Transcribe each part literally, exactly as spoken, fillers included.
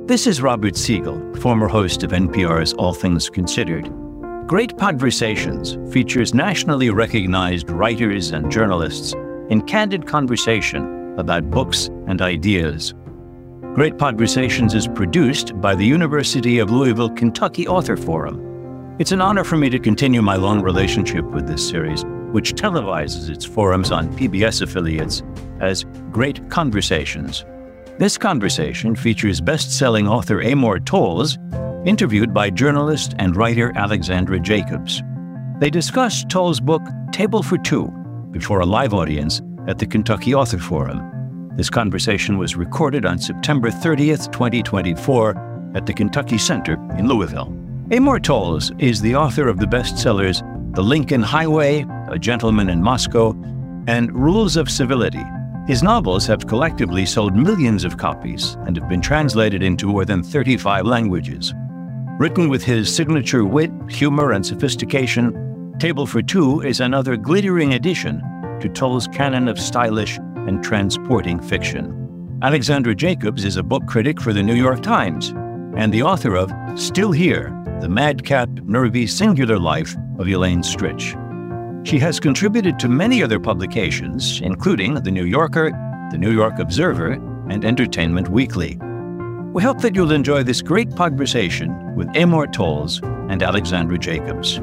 This is Robert Siegel, former host of N P R's All Things Considered. Great Podversations features nationally recognized writers and journalists in candid conversation about books and ideas. Great Podversations is produced by the University of Louisville, Kentucky Author Forum. It's an honor for me to continue my long relationship with this series, which televises its forums on P B S affiliates as Great Conversations. This conversation features best-selling author Amor Towles, interviewed by journalist and writer Alexandra Jacobs. They discussed Towles' book Table for Two before a live audience at the Kentucky Author Forum. This conversation was recorded on September thirtieth, twenty twenty-four at the Kentucky Center in Louisville. Amor Towles is the author of the bestsellers The Lincoln Highway, A Gentleman in Moscow, and Rules of Civility. His novels have collectively sold millions of copies and have been translated into more than thirty-five languages. Written with his signature wit, humor, and sophistication, Table for Two is another glittering addition to Towles' canon of stylish and transporting fiction. Alexandra Jacobs is a book critic for the New York Times and the author of Still Here, The Madcap, Nervy, Singular Life of Elaine Stritch. She has contributed to many other publications, including The New Yorker, The New York Observer, and Entertainment Weekly. We hope that you'll enjoy this great conversation with Amor Towles and Alexandra Jacobs.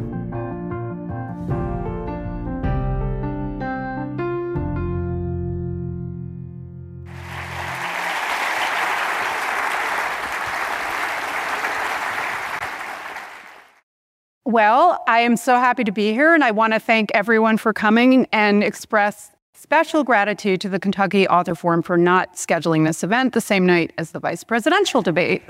Well, I am so happy to be here, and I want to thank everyone for coming and express special gratitude to the Kentucky Author Forum for not scheduling this event the same night as the vice presidential debate.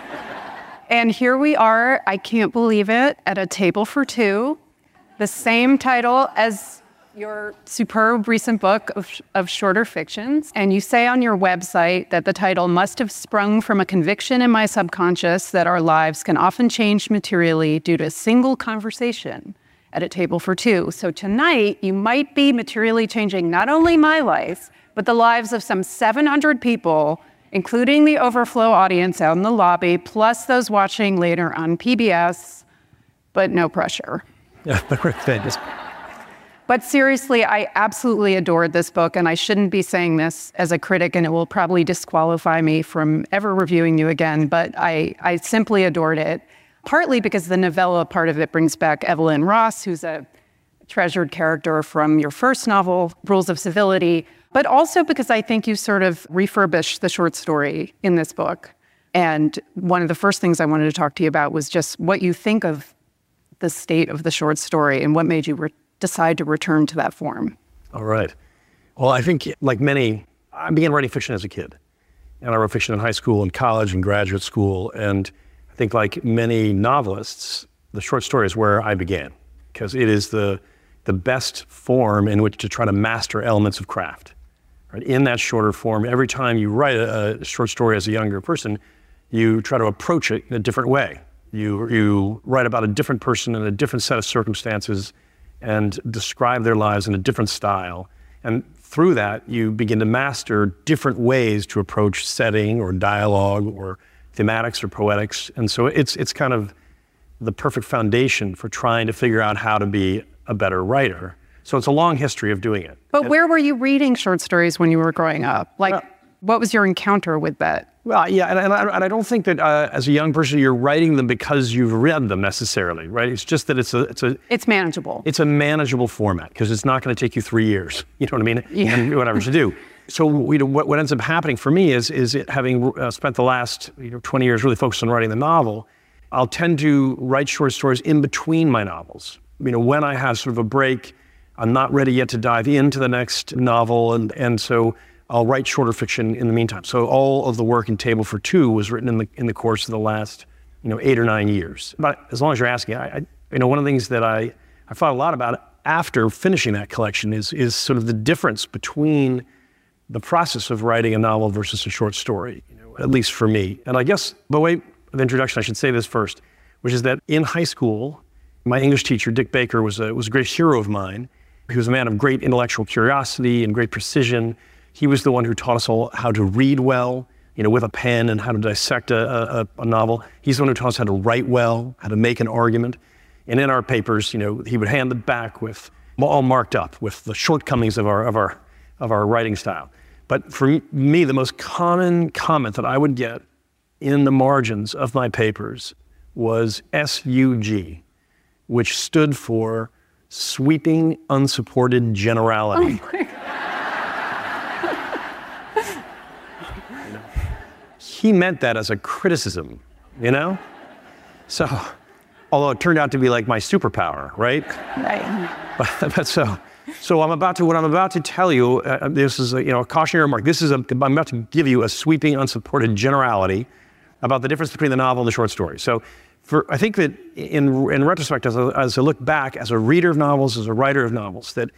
And here we are, I can't believe it, at a table for two, the same title as your superb recent book of, of shorter fictions. And you say on your website that the title must have sprung from a conviction in my subconscious that our lives can often change materially due to a single conversation at a table for two. So tonight, you might be materially changing not only my life, but the lives of some seven hundred people, including the overflow audience out in the lobby, plus those watching later on P B S, but no pressure. Yeah, thanks. But seriously, I absolutely adored this book, and I shouldn't be saying this as a critic, and it will probably disqualify me from ever reviewing you again, but I, I simply adored it, partly because the novella part of it brings back Evelyn Ross, who's a treasured character from your first novel, Rules of Civility, but also because I think you sort of refurbished the short story in this book. And one of the first things I wanted to talk to you about was just what you think of the state of the short story and what made you re- decide to return to that form. All right. Well, I think, like many, I began writing fiction as a kid. And I wrote fiction in high school and college and graduate school. And I think, like many novelists, the short story is where I began, because it is the, the best form in which to try to master elements of craft. Right? In that shorter form, every time you write a, a short story as a younger person, you try to approach it in a different way. You, you write about a different person in a different set of circumstances and describe their lives in a different style. And through that, you begin to master different ways to approach setting or dialogue or thematics or poetics. And so it's, it's kind of the perfect foundation for trying to figure out how to be a better writer. So it's a long history of doing it. But and, where were you reading short stories when you were growing up? Like, uh, what was your encounter with that? Well, yeah, and, and, I, and I don't think that uh, as a young person you're writing them because you've read them necessarily, right? It's just that it's a it's a it's manageable. It's a manageable format because it's not going to take you three years. You know what I mean? Yeah. And whatever to do. So we, what what ends up happening for me is is it, having uh, spent the last you know twenty years really focused on writing the novel, I'll tend to write short stories in between my novels. You know, when I have sort of a break, I'm not ready yet to dive into the next novel, and and so I'll write shorter fiction in the meantime. So all of the work in Table for Two was written in the in the course of the last, you know, eight or nine years. But as long as you're asking, I, I you know, one of the things that I, I thought a lot about after finishing that collection is is sort of the difference between the process of writing a novel versus a short story, you know, at least for me. And I guess by way of introduction, I should say this first, which is that in high school, my English teacher, Dick Baker, was a was a great hero of mine. He was a man of great intellectual curiosity and great precision. He was the one who taught us all how to read well, you know, with a pen and how to dissect a, a, a novel. He's the one who taught us how to write well, how to make an argument. And in our papers, you know, he would hand it back with all marked up with the shortcomings of our of our of our writing style. But for me, the most common comment that I would get in the margins of my papers was S U G, which stood for sweeping unsupported generality. Oh my God. You know? He meant that as a criticism, you know? So, although it turned out to be like my superpower, right? Right. But, but so, so I'm about to, what I'm about to tell you, uh, this is a, you know, a cautionary remark. This is a, I'm about to give you a sweeping unsupported generality about the difference between the novel and the short story. So, for, I think that in, in retrospect, as I, as I look back, as a reader of novels, as a writer of novels, that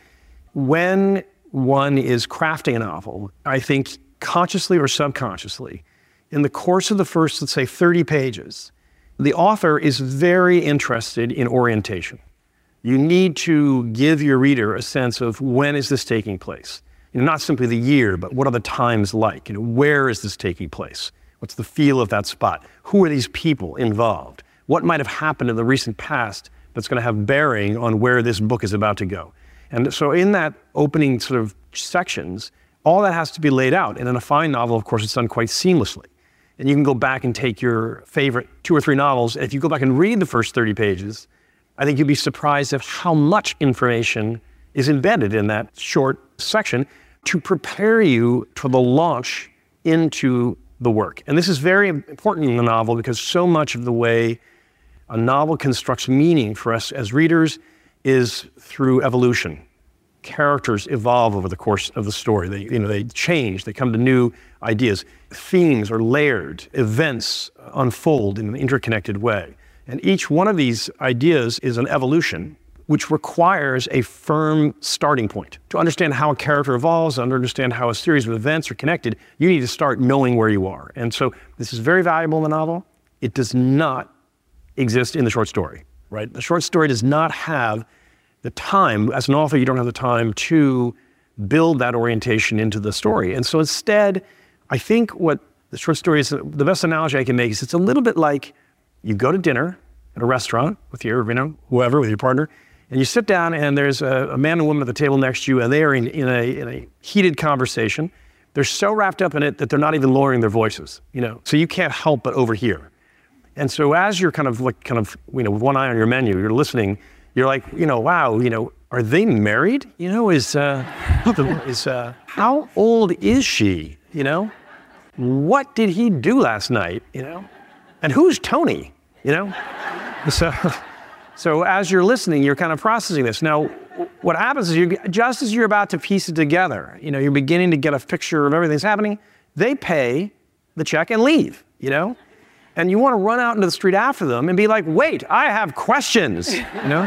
when one is crafting a novel, I think consciously or subconsciously, in the course of the first, let's say, thirty pages, the author is very interested in orientation. You need to give your reader a sense of when is this taking place? You know, not simply the year, but what are the times like? You know, where is this taking place? What's the feel of that spot? Who are these people involved? What might have happened in the recent past that's going to have bearing on where this book is about to go? And so in that opening sort of sections, all that has to be laid out. And in a fine novel, of course, it's done quite seamlessly. And you can go back and take your favorite two or three novels. If you go back and read the first thirty pages, I think you'd be surprised at how much information is embedded in that short section to prepare you for the launch into the work. And this is very important in the novel because so much of the way a novel constructs meaning for us as readers is through evolution. Characters evolve over the course of the story. They, you know, they change, they come to new ideas. Themes are layered, events unfold in an interconnected way. And each one of these ideas is an evolution which requires a firm starting point. To understand how a character evolves, and understand how a series of events are connected, you need to start knowing where you are. And so this is very valuable in the novel. It does not exist in the short story, right? The short story does not have the time, as an author, you don't have the time to build that orientation into the story. And so instead, I think what the short story is, the best analogy I can make is it's a little bit like you go to dinner at a restaurant with your, you know, whoever, with your partner, and you sit down and there's a, a man and woman at the table next to you and they are in, in, a, in a heated conversation. They're so wrapped up in it that they're not even lowering their voices, you know, so you can't help but overhear. And so as you're kind of like, kind of, you know, with one eye on your menu, you're listening, you're like, you know, wow, you know, are they married? You know, is, uh, is, uh, how old is she? You know, what did he do last night? You know, and who's Tony? You know, so, so as you're listening, you're kind of processing this. Now, what happens is you, just as you're about to piece it together, you know, you're beginning to get a picture of everything that's happening, they pay the check and leave, you know? And you want to run out into the street after them and be like, wait, I have questions, you know?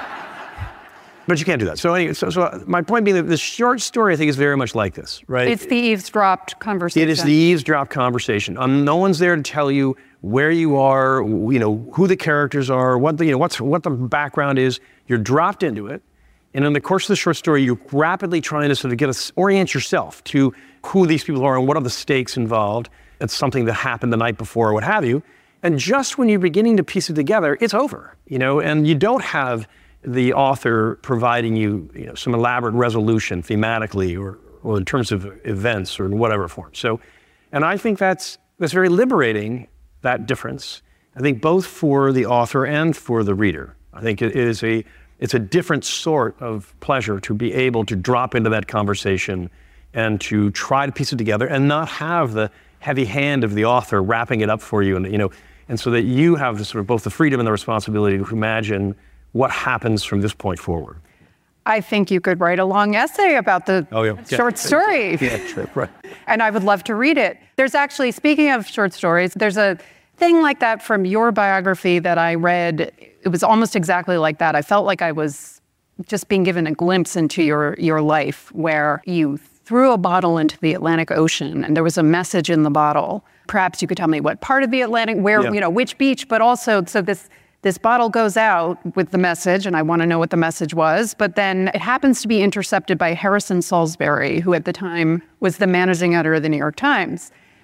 But you can't do that. So anyway, so, so my point being that the short story, I think, is very much like this, right? It's the eavesdropped conversation. It is the eavesdrop conversation. Um, no one's there to tell you where you are, you know, who the characters are, what the, you know, what's, what the background is. You're dropped into it. And in the course of the short story, you're rapidly trying to sort of get us, orient yourself to who these people are and what are the stakes involved. It's something that happened the night before or what have you. And just when you're beginning to piece it together, it's over, you know, and you don't have the author providing you, you know, some elaborate resolution thematically or, or in terms of events or in whatever form. So, and I think that's, that's very liberating, that difference. I think both for the author and for the reader. I think it is a, it's a different sort of pleasure to be able to drop into that conversation and to try to piece it together and not have the heavy hand of the author wrapping it up for you, and you know, and so that you have the sort of both the freedom and the responsibility to imagine what happens from this point forward. I think you could write a long essay about the oh, yeah. short story. Yeah, right. And I would love to read it. There's actually, speaking of short stories, there's a thing like that from your biography that I read. It was almost exactly like that. I felt like I was just being given a glimpse into your, your life, where you threw a bottle into the Atlantic Ocean and there was a message in the bottle. Perhaps you could tell me what part of the Atlantic, where, yeah. you know, which beach, but also, so this, this bottle goes out with the message, and I want to know what the message was, but then it happens to be intercepted by Harrison Salisbury, who at the time was the managing editor of the New York Times.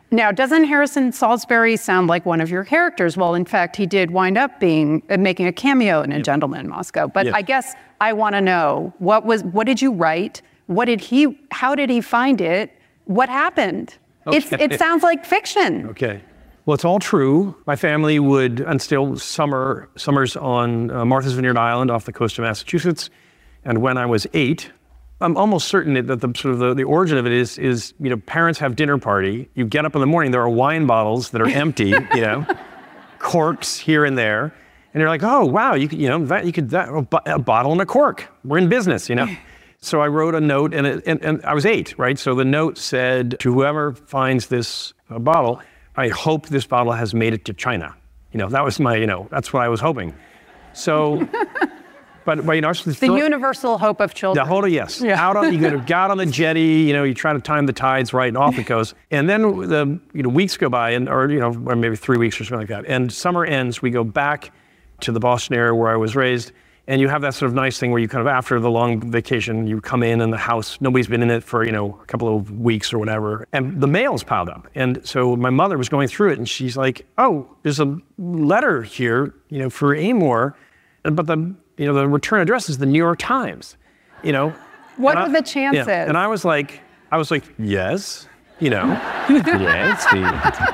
Now, doesn't Harrison Salisbury sound like one of your characters? Well, in fact, he did wind up being uh, making a cameo in A Gentleman in Moscow. But Yeah. I guess I want to know, what was what did you write? What did he? How did he find it? What happened? Okay. It's, it sounds like fiction. Okay. Well, it's all true. My family would, and still summer summers on uh, Martha's Vineyard Island off the coast of Massachusetts. And when I was eight, I'm almost certain that the sort of the, the origin of it is, is, you know, parents have dinner party. You get up in the morning, there are wine bottles that are empty, you know, corks here and there. And you're like, oh, wow, you could, you know, that, you could, that, a bottle and a cork. We're in business, you know. So I wrote a note, and, it, and, and I was eight, right? So the note said, to whoever finds this uh, bottle, I hope this bottle has made it to China. You know, that was my, you know, that's what I was hoping. So, but, but you know, The universal hope of children. the whole, yes, Yeah. out on, you go to, out on the jetty, you know, you try to time the tides right, and off it goes. And then the, you know, weeks go by, and or, you know, or maybe three weeks or something like that. And summer ends, we go back to the Boston area where I was raised. And you have that sort of nice thing where you kind of, after the long vacation, you come in and the house, nobody's been in it for, you know, a couple of weeks or whatever. And the mail's piled up. And so my mother was going through it, and she's like, oh, there's a letter here, you know, for Amor. But the, you know, the return address is the New York Times, you know. What And are I- the chances? Yeah. And I was like, I was like, yes, you know, yes, the,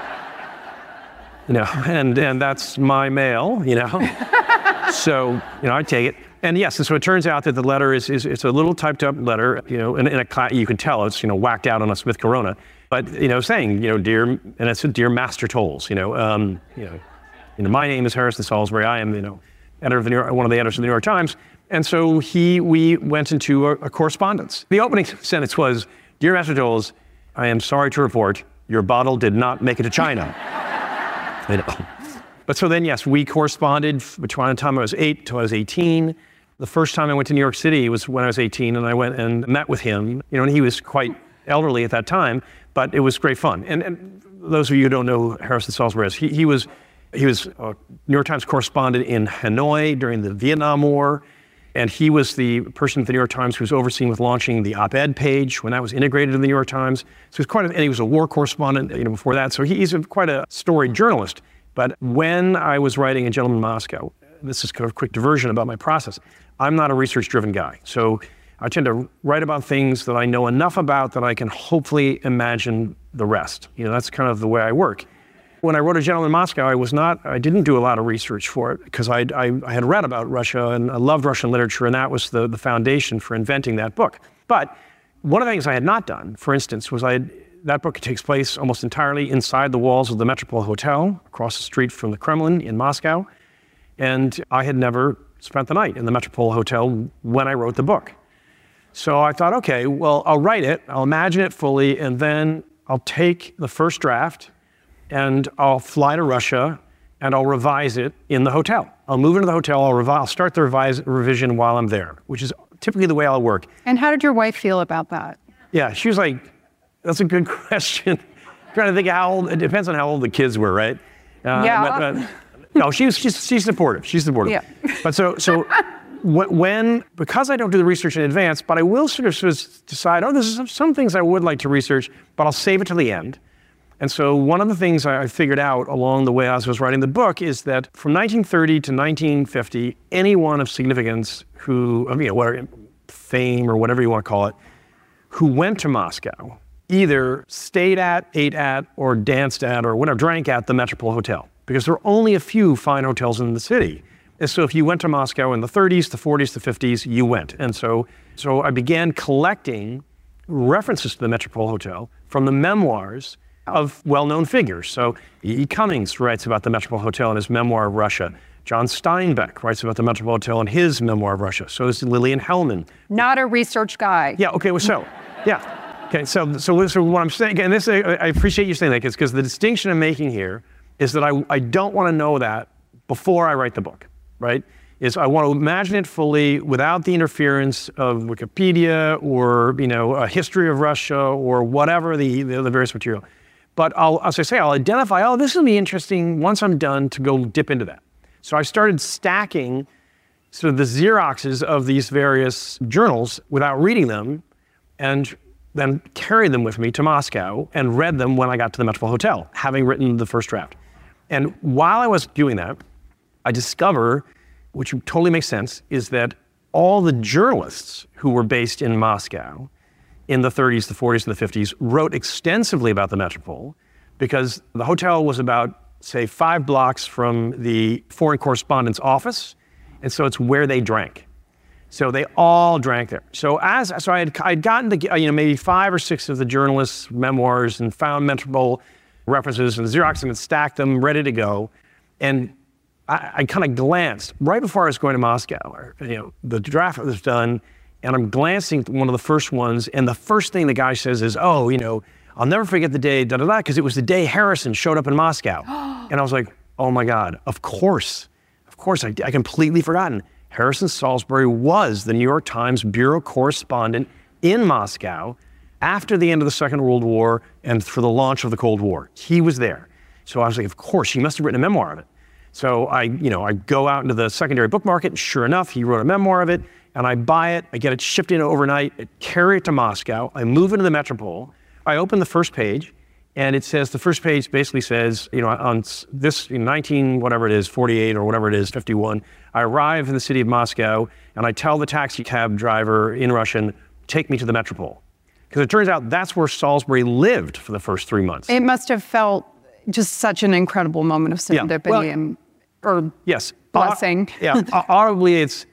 you know, and, and that's my mail, you know. So, you know, I take it. And yes, and so it turns out that the letter is, is it's a little typed up letter, you know, in, in a cla- you can tell it's, you know, whacked out on a Smith Corona, but, you know, saying, you know, dear, and it's a dear Master Tolles, you know, um, you know, you know, my name is Harrison Salisbury. I am, you know, editor of the New York, one of the editors of the New York Times. And so he, we went into a, a correspondence. The opening sentence was, dear Master Tolles, I am sorry to report, your bottle did not make it to China. You know. But so then, yes, we corresponded between the time I was eight till I was eighteen. The first time I went to New York City was when I was eighteen, and I went and met with him. You know, and he was quite elderly at that time, but it was great fun. And, and those of you who don't know who Harrison Salisbury is, he, he was he was a New York Times correspondent in Hanoi during the Vietnam War, and he was the person at the New York Times who was overseeing with launching the op-ed page when that was integrated in the New York Times. So he's quite a, and he was a war correspondent, you know, before that. So he, he's a, quite a storied journalist. But when I was writing A Gentleman in Moscow, this is kind of a quick diversion about my process, I'm not a research-driven guy. So I tend to write about things that I know enough about that I can hopefully imagine the rest. You know, that's kind of the way I work. When I wrote A Gentleman in Moscow, I was not, I didn't do a lot of research for it because I, I, I had read about Russia and I loved Russian literature, and that was the, the foundation for inventing that book. But one of the things I had not done, for instance, was I had, that book takes place almost entirely inside the walls of the Metropole Hotel, across the street from the Kremlin in Moscow. And I had never spent the night in the Metropole Hotel when I wrote the book. So I thought, okay, well, I'll write it, I'll imagine it fully, and then I'll take the first draft and I'll fly to Russia and I'll revise it in the hotel. I'll move into the hotel, I'll, revi- I'll start the revise, revision while I'm there, which is typically the way I'll work. And how did your wife feel about that? Yeah, she was like, that's a good question. I'm trying to think how old, it depends on how old the kids were, right? Uh, Yeah. But, but, no, she was, she's, she's supportive, she's supportive. Yeah. But so, so wh- when, because I don't do the research in advance, but I will sort of, sort of decide, oh, there's some, some things I would like to research, but I'll save it till the end. And so one of the things I figured out along the way as I was writing the book is that from nineteen thirty to nineteen fifty, anyone of significance who, I mean, whatever, fame or whatever you want to call it, who went to Moscow, either stayed at, ate at, or danced at, or whatever, drank at the Metropole Hotel, because there are only a few fine hotels in the city. And so if you went to Moscow in the thirties, the forties, the fifties, you went. And so, so I began collecting references to the Metropole Hotel from the memoirs of well-known figures. So E E. Cummings writes about the Metropole Hotel in his memoir of Russia. John Steinbeck writes about the Metropole Hotel in his memoir of Russia. So is Lillian Hellman. Not a research guy. Yeah, okay, well, so, yeah. Okay, so, so, so what I'm saying, and this, I, I appreciate you saying that, because the distinction I'm making here is that I, I don't want to know that before I write the book, right? Is I want to imagine it fully without the interference of Wikipedia or, you know, a history of Russia or whatever the, the, the various material. But I'll, as I say, I'll identify, oh, this will be interesting once I'm done to go dip into that. So I started stacking sort of the Xeroxes of these various journals without reading them, and then carried them with me to Moscow and read them when I got to the Metropole Hotel, having written the first draft. And while I was doing that, I discover, which totally makes sense, is that all the journalists who were based in Moscow in the thirties, the forties, and the fifties wrote extensively about the Metropole because the hotel was about, say, five blocks from the foreign correspondent's office, and so it's where they drank. So they all drank there. So as so I had I'd gotten to you know maybe five or six of the journalists' memoirs and found Metropole references and Xeroxed them and stacked them, ready to go, and I, I kind of glanced right before I was going to Moscow. Or, you know, the draft was done, and I'm glancing at one of the first ones, and the first thing the guy says is, "Oh, you know, I'll never forget the day da da da," because it was the day Harrison showed up in Moscow, and I was like, "Oh my God, of course, of course, I, I completely forgotten." Harrison Salisbury was the New York Times bureau correspondent in Moscow after the end of the Second World War and for the launch of the Cold War. He was there. So I was like, of course, he must have written a memoir of it. So I, you know, I go out into the secondary book market, and sure enough, he wrote a memoir of it, and I buy it, I get it shipped in overnight, I carry it to Moscow, I move into the Metropole, I open the first page, and it says, the first page basically says, you know, on this in nineteen, whatever it is, forty-eight or whatever it is, fifty-one, I arrive in the city of Moscow, and I tell the taxi cab driver in Russian, take me to the Metropole. Because it turns out that's where Salisbury lived for the first three months. It must have felt just such an incredible moment of serendipity yeah. well, and, or yes. blessing. Uh, yeah, audibly it's,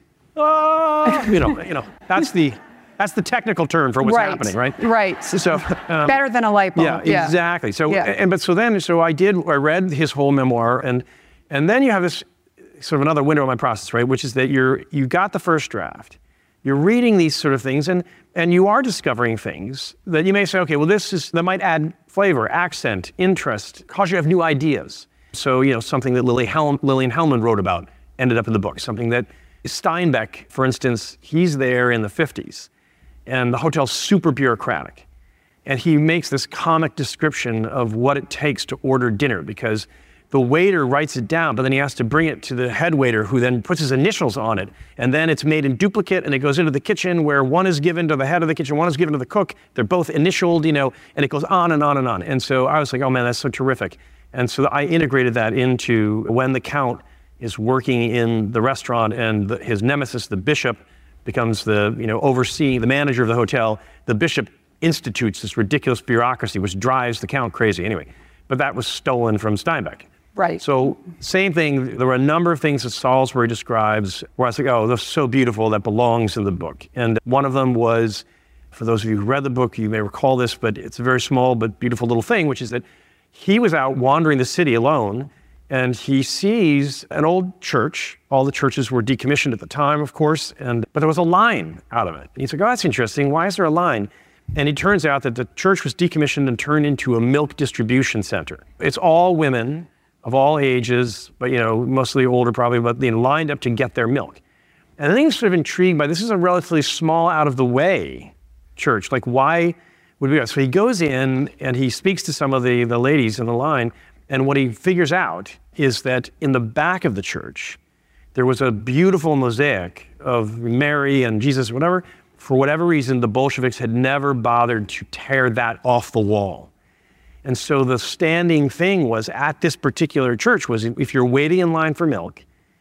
uh, you know, you know, that's the, That's the technical term for what's right. happening, right? Right. So um, better than a light bulb. Yeah, yeah. exactly. So yeah. and but so then so I did I read his whole memoir, and and then you have this sort of another window in my process, right? Which is that you're you got the first draft, you're reading these sort of things, and and you are discovering things that you may say, okay, well this is that might add flavor, accent, interest, cause you to have new ideas. So you know something that Lily Hel- Lillian Hellman wrote about ended up in the book. Something that Steinbeck, for instance, he's there in the fifties. And the hotel's super bureaucratic. And he makes this comic description of what it takes to order dinner, because the waiter writes it down, but then he has to bring it to the head waiter, who then puts his initials on it. And then it's made in duplicate, and it goes into the kitchen, where one is given to the head of the kitchen, one is given to the cook. They're both initialed, you know, and it goes on and on and on. And so I was like, oh man, that's so terrific. And so I integrated that into when the Count is working in the restaurant, and the, his nemesis, the bishop, becomes the, you know, overseeing, the manager of the hotel. The bishop institutes this ridiculous bureaucracy, which drives the Count crazy. Anyway, but that was stolen from Steinbeck. Right. So same thing, there were a number of things that Salisbury describes where I was like, oh, that's so beautiful, that belongs in the book. And one of them was, for those of you who read the book, you may recall this, but it's a very small but beautiful little thing, which is that he was out wandering the city alone, and he sees an old church. All the churches were decommissioned at the time, of course, and but there was a line out of it. And he's like, oh, that's interesting. Why is there a line? And it turns out that the church was decommissioned and turned into a milk distribution center. It's all women of all ages, but you know, mostly older probably, but they lined up to get their milk. And I think he's sort of intrigued by this is a relatively small, out of the way church. Like, why would we? So he goes in and he speaks to some of the, the ladies in the line. And what he figures out is that in the back of the church, there was a beautiful mosaic of Mary and Jesus, whatever. For whatever reason, the Bolsheviks had never bothered to tear that off the wall. And so the standing thing was at this particular church was if you're waiting in line for milk,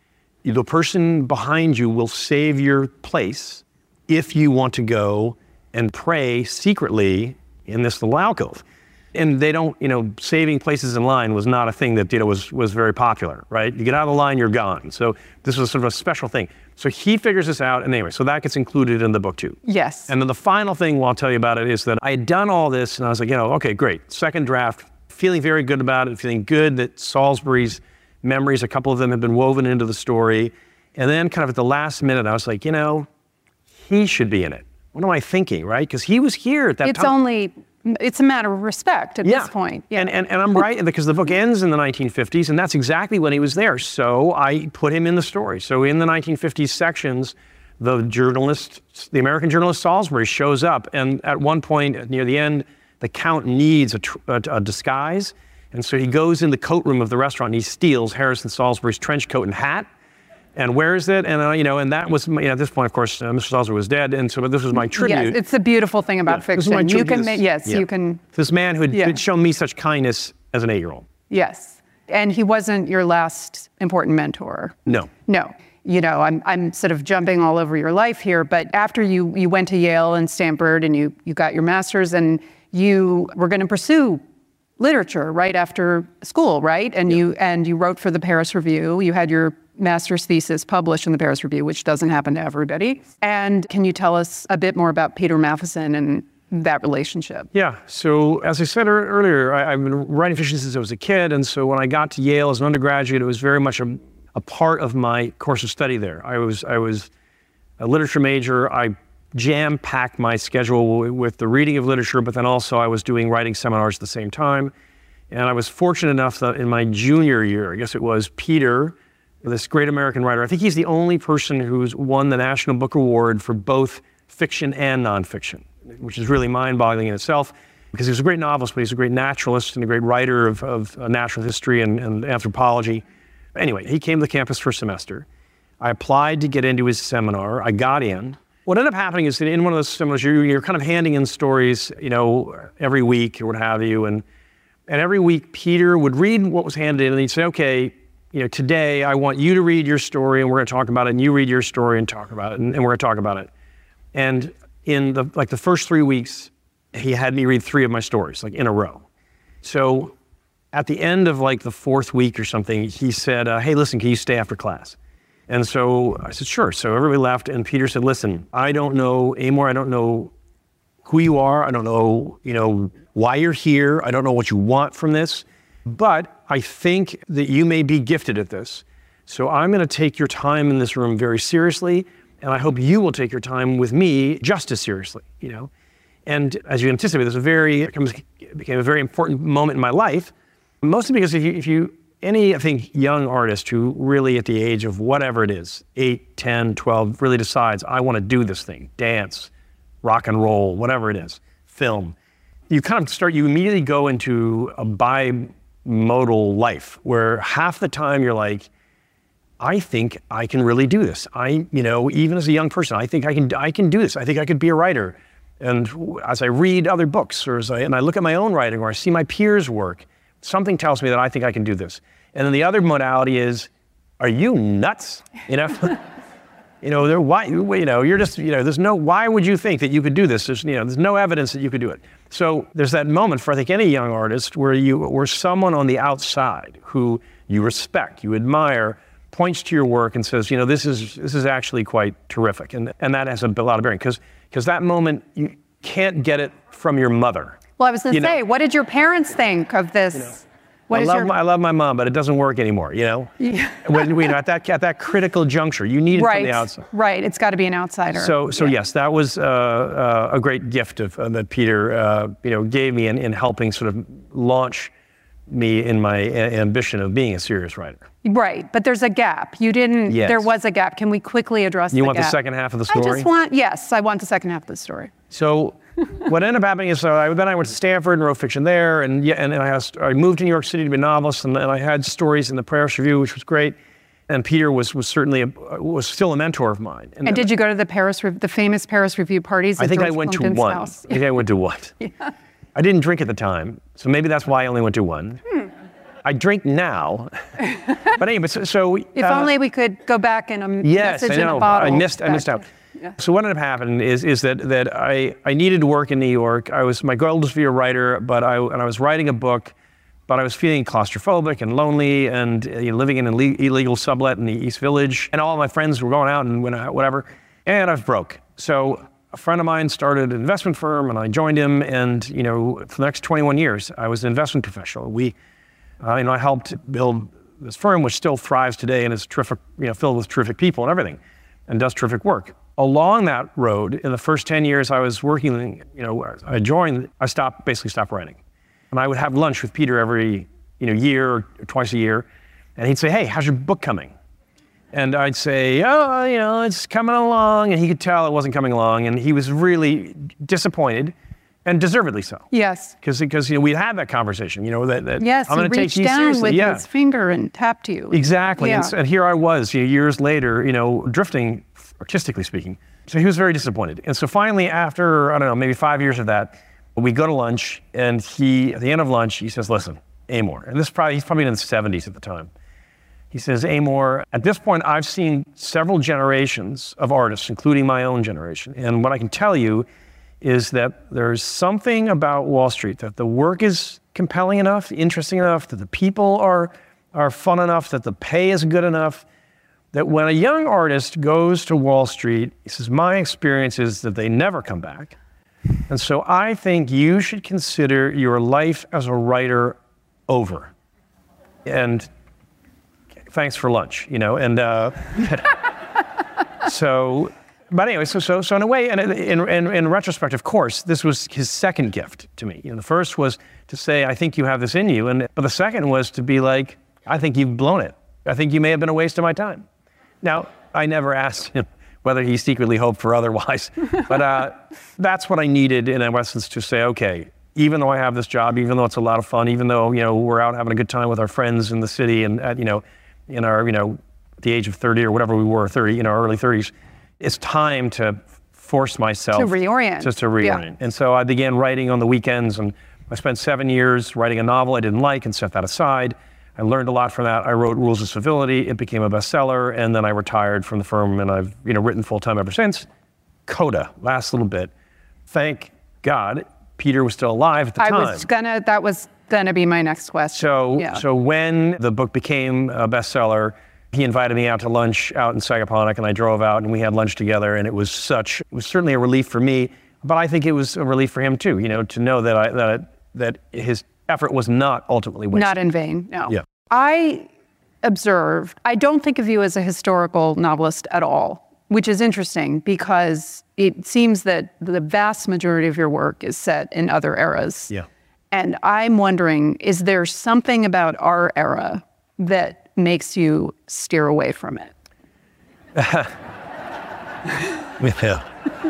the person behind you will save your place if you want to go and pray secretly in this little alcove. And they don't, you know, saving places in line was not a thing that, you know, was, was very popular, right? You get out of the line, you're gone. So this was sort of a special thing. So he figures this out, and anyway, so that gets included in the book too. Yes. And then the final thing well, I'll tell you about it is that I had done all this, and I was like, you know, okay, great. Second draft, feeling very good about it, feeling good that Salisbury's memories, a couple of them have been woven into the story. And then kind of at the last minute, I was like, you know, he should be in it. What am I thinking, right? Because he was here at that it's time. It's only... It's a matter of respect at yeah. this point. Yeah. And, and, and I'm right, because the book ends in the nineteen fifties, and that's exactly when he was there. So I put him in the story. So in the nineteen fifties sections, the journalist, the American journalist Salisbury shows up, and at one point near the end, the Count needs a, a, a disguise, and so he goes in the coat room of the restaurant and he steals Harrison Salisbury's trench coat and hat, And where is it? And uh, you know, and that was, you know, at this point, of course, uh, Mister Salzer was dead, and so but this was my tribute. Yes, it's the beautiful thing about yeah, fiction. This is my you can, this, make, yes, yeah. you can. This man who had, yeah. had shown me such kindness as an eight-year-old. Yes, and he wasn't your last important mentor. No. No. You know, I'm I'm sort of jumping all over your life here, but after you you went to Yale and Stanford and you you got your master's and you were going to pursue literature right after school, right? And yeah. you and you wrote for the Paris Review. You had your master's thesis published in the Paris Review, which doesn't happen to everybody. And can you tell us a bit more about Peter Matthiessen and that relationship? Yeah. So as I said earlier, I, I've been writing fiction since I was a kid, and so when I got to Yale as an undergraduate, it was very much a a part of my course of study there. I was I was a literature major. I jam-packed my schedule with the reading of literature, but then also I was doing writing seminars at the same time. And I was fortunate enough that in my junior year, I guess it was, Peter, this great American writer, I think he's the only person who's won the National Book Award for both fiction and nonfiction, which is really mind-boggling in itself, because he was a great novelist, but he's a great naturalist and a great writer of, of uh, natural history and, and anthropology. Anyway, he came to the campus for a semester. I applied to get into his seminar. I got in. What ended up happening is that in one of those seminars, you're, you're kind of handing in stories, you know, every week or what have you. And, and every week, Peter would read what was handed in, and he'd say, okay, you know, today I want you to read your story, and we're going to talk about it, and you read your story and talk about it, and, and we're going to talk about it. And in the like the first three weeks, he had me read three of my stories, like in a row. So at the end of like the fourth week or something, he said, uh, hey, listen, can you stay after class? And so I said, sure. So everybody left, and Peter said, listen, I don't know anymore. I don't know who you are. I don't know, you know, why you're here. I don't know what you want from this, but I think that you may be gifted at this. So I'm going to take your time in this room very seriously, and I hope you will take your time with me just as seriously, you know? And as you anticipate, this was a very, it became a very important moment in my life. Mostly because if you, if you, any, I think, young artist who really at the age of whatever it is, eight, ten, twelve, really decides, I want to do this thing, dance, rock and roll, whatever it is, film, you kind of start, you immediately go into a bimodal life where half the time you're like, I think I can really do this. I, you know, even as a young person, I think I can, I can do this. I think I could be a writer. And as I read other books, or as I, and I look at my own writing, or I see my peers' work, something tells me that I think I can do this. And then the other modality is, are you nuts? You know, you know, there, why, you know, you're just, you know, there's no, why would you think that you could do this? There's, you know, there's no evidence that you could do it. So there's that moment for, I think, any young artist where you, where someone on the outside who you respect, you admire, points to your work and says, you know, this is, this is actually quite terrific. And, and that has a lot of bearing, because, because that moment, you can't get it from your mother. Well, I was going to say, know? what did your parents think of this? You know, what I, is love your... my, I love my mom, but it doesn't work anymore, you know? Yeah. when, you know, at, that, at that critical juncture, you need it right. from the outside. Right, it's got to be an outsider. So, so yeah. yes, that was uh, uh, a great gift of, uh, that Peter uh, you know, gave me in, in helping sort of launch me in my a- ambition of being a serious writer. Right, but there's a gap. You didn't, yes. there was a gap. Can we quickly address you the gap? You want the second half of the story? I just want, yes, I want the second half of the story. So what ended up happening is, so I, then I went to Stanford and wrote fiction there, and yeah, and I, has, I moved to New York City to be a novelist, and, and I had stories in the Paris Review, which was great. And Peter was was certainly a, was still a mentor of mine. And, and did you go to the Paris, the famous Paris Review parties? I think George I went Plimpton's to one. House? I think I went to one. Yeah. I didn't drink at the time, so maybe that's why I only went to one. Hmm. I drink now, but anyway, so, so if uh, only we could go back and a yes, message I know. in a bottle. I missed, I missed out. Yeah. So what ended up happening is is that that I I needed to work in New York. I was my goal was to be a writer, but I and I was writing a book, but I was feeling claustrophobic and lonely, and you know, living in an illegal sublet in the East Village, and all my friends were going out and went out, whatever, and I was broke. So a friend of mine started an investment firm, and I joined him, and you know, for the next twenty-one years, I was an investment professional. We Uh, you know, I helped build this firm, which still thrives today and is terrific, you know, filled with terrific people and everything, and does terrific work. Along that road, in the first ten years I was working, you know, I joined, I stopped, basically stopped writing. And I would have lunch with Peter every, you know, year or twice a year, and he'd say, hey, how's your book coming? And I'd say, oh, you know, it's coming along, and he could tell it wasn't coming along, and he was really disappointed. And deservedly so. Yes. Because because you know we had that conversation. You know that, that yes, I'm going to take you down seriously. with yeah. his finger and tapped you. Exactly. Yeah. And, so- and here I was, you know, years later, you know, drifting, artistically speaking. So he was very disappointed. And so finally, after I don't know, maybe five years of that, we go to lunch, and he at the end of lunch he says, "Listen, Amor," and this probably he's probably in his seventies at the time. He says, "Amor, at this point, I've seen several generations of artists, including my own generation. And what I can tell you is that there's something about Wall Street, that the work is compelling enough, interesting enough, that the people are, are fun enough, that the pay is good enough, that when a young artist goes to Wall Street," he says, "my experience is that they never come back. And so I think you should consider your life as a writer over. And thanks for lunch," you know, and uh, so, but anyway, so, so, so in a way, and in, in, in retrospect, of course, this was his second gift to me. You know, the first was to say, "I think you have this in you," and but the second was to be like, "I think you've blown it. I think you may have been a waste of my time." Now, I never asked him whether he secretly hoped for otherwise, but uh, that's what I needed in essence to say, okay, even though I have this job, even though it's a lot of fun, even though, you know, we're out having a good time with our friends in the city and at, you know, in our, you know, at the age of thirty or whatever we were, thirty, you know, early thirties, it's time to force myself To reorient. Just to reorient. Yeah. And so I began writing on the weekends, and I spent seven years writing a novel I didn't like and set that aside. I learned a lot from that. I wrote Rules of Civility. It became a bestseller, and then I retired from the firm, and I've, you know, written full-time ever since. Coda, last little bit. Thank God Peter was still alive at the I time. was gonna, that was gonna be my next question. So, yeah. so when the book became a bestseller, he invited me out to lunch out in Sagaponack, and I drove out, and we had lunch together, and it was such, it was certainly a relief for me, but I think it was a relief for him too, you know, to know that I, that, that his effort was not ultimately wasted. Not in vain, no. Yeah. I observed, I don't think of you as a historical novelist at all, which is interesting because it seems that the vast majority of your work is set in other eras. Yeah. And I'm wondering, is there something about our era that makes you steer away from it? Yeah.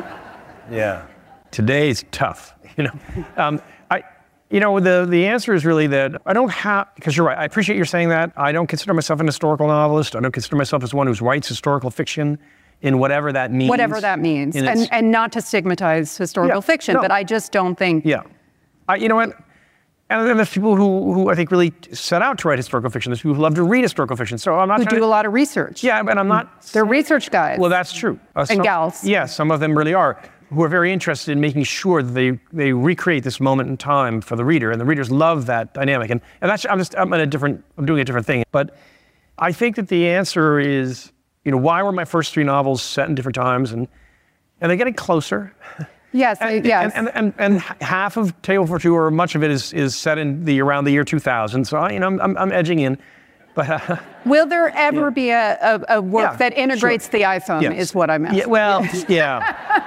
Yeah. Today's tough, you know. Um, I, you know, the, the answer is really that I don't have, because you're right, I appreciate you saying that. I don't consider myself an historical novelist. I don't consider myself as one who writes historical fiction in whatever that means. Whatever that means. In And, its- and not to stigmatize historical Yeah, fiction, no. but I just don't think. Yeah. I, you know what? And then there's people who, who I think really set out to write historical fiction. There's people who love to read historical fiction. So I'm not Who trying do to, a lot of research. Yeah, but I'm not. They're research guys. Well, that's true. Uh, And some- gals. Yeah, some of them really are, who are very interested in making sure that they, they recreate this moment in time for the reader, and the readers love that dynamic. And, and that's, I'm just, I'm in a different, I'm doing a different thing. But I think that the answer is, you know, why were my first three novels set in different times? And, and they're getting closer. Yes, And, yes. and, and, and, and half of Tale for Two, or much of it, is, is set in the around the year two thousand. So, I, you know, I'm, I'm, I'm edging in. But uh, Will there ever Yeah. be a, a, a work Yeah, that integrates sure. the iPhone, Yes. is what I'm asking. Yeah, well, yeah.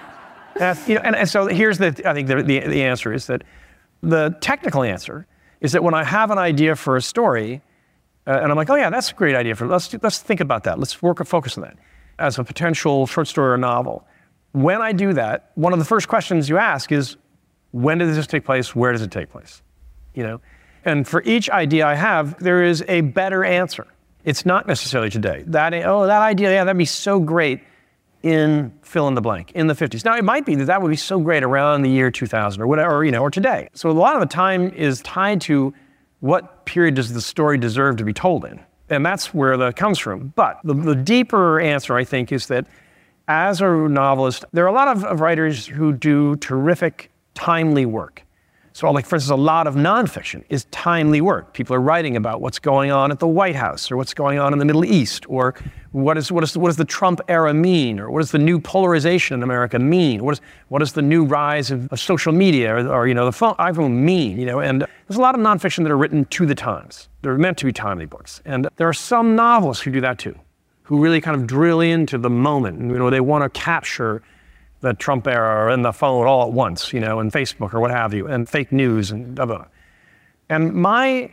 Uh, you know, and, and so here's the, I think the, the, the answer is that the technical answer is that when I have an idea for a story, uh, and I'm like, oh yeah, that's a great idea for, let's, do- let's think about that. Let's work or focus on that as a potential short story or novel. When I do that, one of the first questions you ask is, when did this take place? Where does it take place? You know, and for each idea I have, there is a better answer. It's not necessarily today. That, oh, that idea, yeah, that'd be so great in fill in the blank, in the fifties. Now, it might be that that would be so great around the year two thousand or whatever, or, you know, or today. So a lot of the time is tied to what period does the story deserve to be told in? And that's where that comes from. But the, the deeper answer, I think, is that as a novelist, there are a lot of, of writers who do terrific, timely work. So like, for instance, a lot of nonfiction is timely work. People are writing about what's going on at the White House, or what's going on in the Middle East, or what is what is what does the Trump era mean, or what does the new polarization in America mean? What is what does the new rise of, of social media, or, or you know the phone, iPhone mean? You know, and there's a lot of nonfiction that are written to the times. They're meant to be timely books, and there are some novelists who do that too, who really kind of drill into the moment. And, you know, they want to capture the Trump era and the phone all at once, you know, and Facebook or what have you, and fake news and blah, blah. And my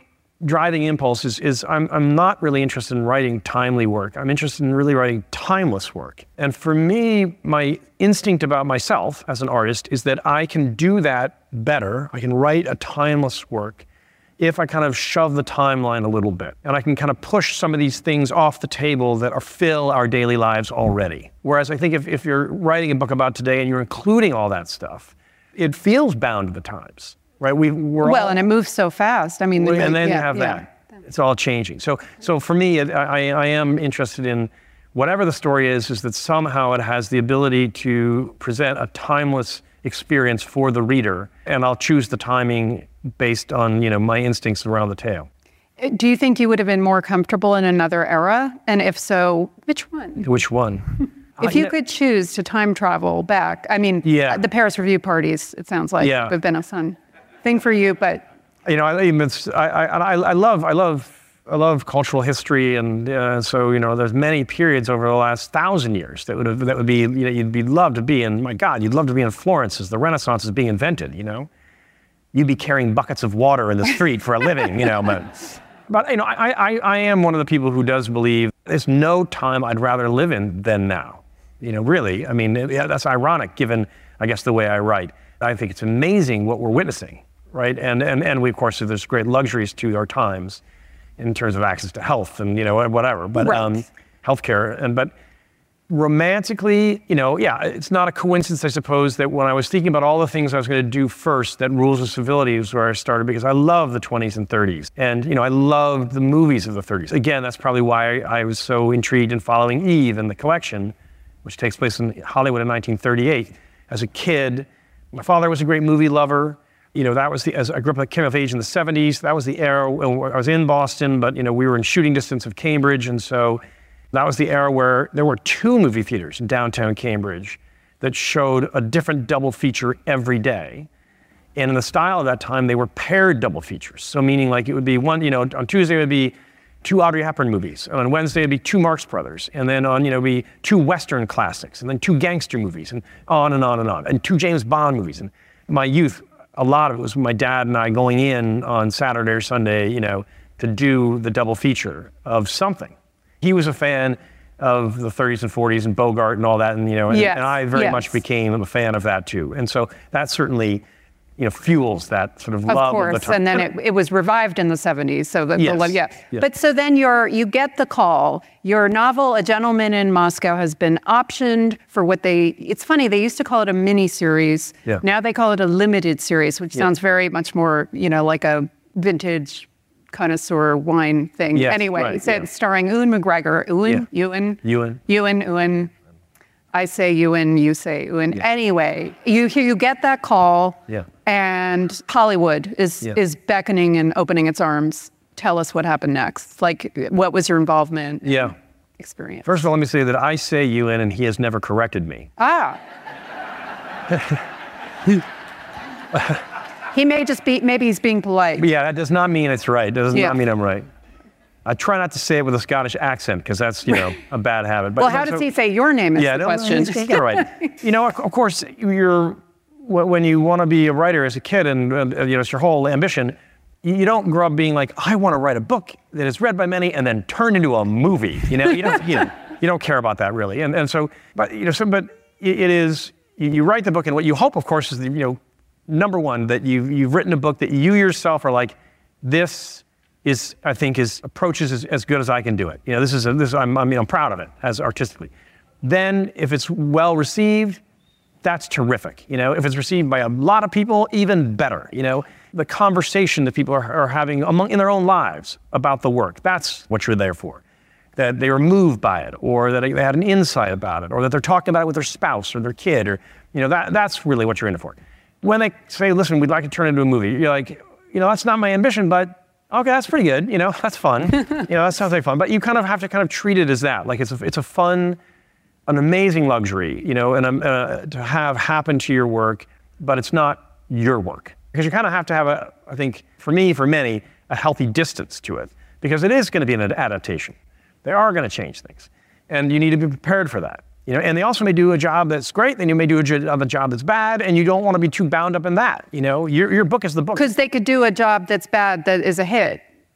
driving impulse is, is I'm, I'm not really interested in writing timely work. I'm interested in really writing timeless work. And for me, my instinct about myself as an artist is that I can do that better. I can write a timeless work if I kind of shove the timeline a little bit. And I can kind of push some of these things off the table that are fill our daily lives already. Whereas I think if, if you're writing a book about today and you're including all that stuff, it feels bound to the times, right? We, we're well, all, and it moves so fast. I mean, the, and then yeah, you have yeah. that. It's all changing. So, so for me, it, I, I am interested in whatever the story is, is that somehow it has the ability to present a timeless experience for the reader, and I'll choose the timing based on, you know, my instincts around the tale. Do you think you would have been more comfortable in another era? And if so, which one? Which one? If you could choose to time travel back, I mean, yeah. the Paris Review parties, it sounds like, yeah. have been a fun thing for you, but. You know, I, I, I, I love, I love, I love cultural history, and uh, so, you know, there's many periods over the last thousand years that would have, that would be, you know, you'd be love to be in, my God, you'd love to be in Florence as the Renaissance is being invented, you know? You'd be carrying buckets of water in the street for a living, you know, but, but you know, I, I, I am one of the people who does believe there's no time I'd rather live in than now. You know, really, I mean, yeah, that's ironic given, I guess, the way I write. I think it's amazing what we're witnessing, right? And, and, and we, of course, there's great luxuries to our times in terms of access to health and, you know, whatever, but right. um, healthcare. And, but romantically, you know, yeah, it's not a coincidence, I suppose, that when I was thinking about all the things I was going to do first, that Rules of Civility was where I started, because I love the twenties and thirties. And, you know, I loved the movies of the thirties. Again, that's probably why I, I was so intrigued in following Eve and the collection, which takes place in Hollywood in nineteen thirty-eight. As a kid, my father was a great movie lover. You know, that was the, as I grew up, I came of age in the seventies. That was the era, I was in Boston, but, you know, we were in shooting distance of Cambridge. And so that was the era where there were two movie theaters in downtown Cambridge that showed a different double feature every day. And in the style of that time, they were paired double features. So meaning like it would be one, you know, on Tuesday it would be two Audrey Hepburn movies. And on Wednesday it'd be two Marx Brothers. And then on, you know, be two Western classics. And then two gangster movies, and on and on and on. And two James Bond movies. And my youth, a lot of it was my dad and I going in on Saturday or Sunday, you know, to do the double feature of something. He was a fan of the thirties and forties and Bogart and all that. And, you know, and, yes. and I very yes. much became a fan of that too. And so that certainly, you know, fuels that sort of, of love course. of the time. And then it, it was revived in the seventies. So the, yes. the yeah. yes. But so then you're, you get the call. Your novel, A Gentleman in Moscow, has been optioned for what they, it's funny, they used to call it a mini series. Yeah. Now they call it a limited series, which yeah. sounds very much more, you know, like a vintage connoisseur wine thing. Yes, anyway, right, it's, yeah. yeah. starring Ewan McGregor. Ewan? Yeah. Ewan? Ewan. Ewan, Ewan. I say Ewan, you say Ewan. Yeah. Anyway, you you get that call, yeah. and Hollywood is yeah. is beckoning and opening its arms. Tell us what happened next. Like, what was your involvement? Yeah. Experience. First of all, let me say that I say Ewan and he has never corrected me. Ah. He may just be, maybe he's being polite. But yeah, that does not mean it's right. It does yeah. not mean I'm right. I try not to say it with a Scottish accent because that's, you know, a bad habit. But, well, how so, does he say your name is yeah, the no, question. Yeah, right. You know, of course, you're, when you want to be a writer as a kid and, uh, you know, it's your whole ambition, you don't grow up being like, I want to write a book that is read by many and then turned into a movie. You know, you don't, you know, you don't care about that really. And and so, but, you know, so, but it is, you write the book and what you hope, of course, is, that, you know, number one, that you've, you've written a book that you yourself are like, this is, I think, is approaches as, as good as I can do it. You know, this is, a, this, I'm, I mean, I'm proud of it as artistically. Then if it's well received, that's terrific. You know, if it's received by a lot of people, even better. You know, the conversation that people are, are having among, in their own lives about the work, that's what you're there for. That they were moved by it, or that they had an insight about it, or that they're talking about it with their spouse or their kid, or, you know, that, that's really what you're in it for. When they say, listen, we'd like to turn it into a movie, you're like, you know, that's not my ambition, but okay, that's pretty good. You know, that's fun. You know, that sounds like fun. But you kind of have to kind of treat it as that. Like it's a, it's a fun, an amazing luxury, you know, and um, uh, to have happen to your work, but it's not your work. Because you kind of have to have a, I think, for me, for many, a healthy distance to it. Because it is going to be an adaptation. They are going to change things. And you need to be prepared for that. You know, and they also may do a job that's great, then you may do a job that's bad, and you don't want to be too bound up in that. You know, your, your book is the book. Because they could do a job that's bad that is a hit.